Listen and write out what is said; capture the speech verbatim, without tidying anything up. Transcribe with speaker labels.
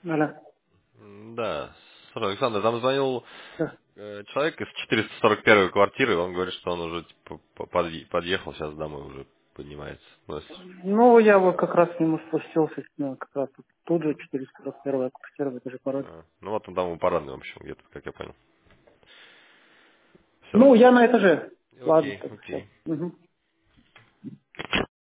Speaker 1: Алло.
Speaker 2: М, Да. Слушай, Александр, там звонил
Speaker 1: Да.
Speaker 2: э, человек из четыреста сорок первой квартиры, он говорит, что он уже типа, по- подъе- подъехал сейчас домой, уже поднимается. Ну, если-
Speaker 1: Ну, я вот как раз к нему спустился, ну, как раз тут, тут же четыреста сорок первая квартира в этой же пароль.
Speaker 2: а, ну вот он там у парадной, в общем, где-то, как я понял. Все.
Speaker 1: Ну, я на этаже. Ладно,
Speaker 2: Окей,
Speaker 1: так все.
Speaker 2: окей.
Speaker 1: Угу.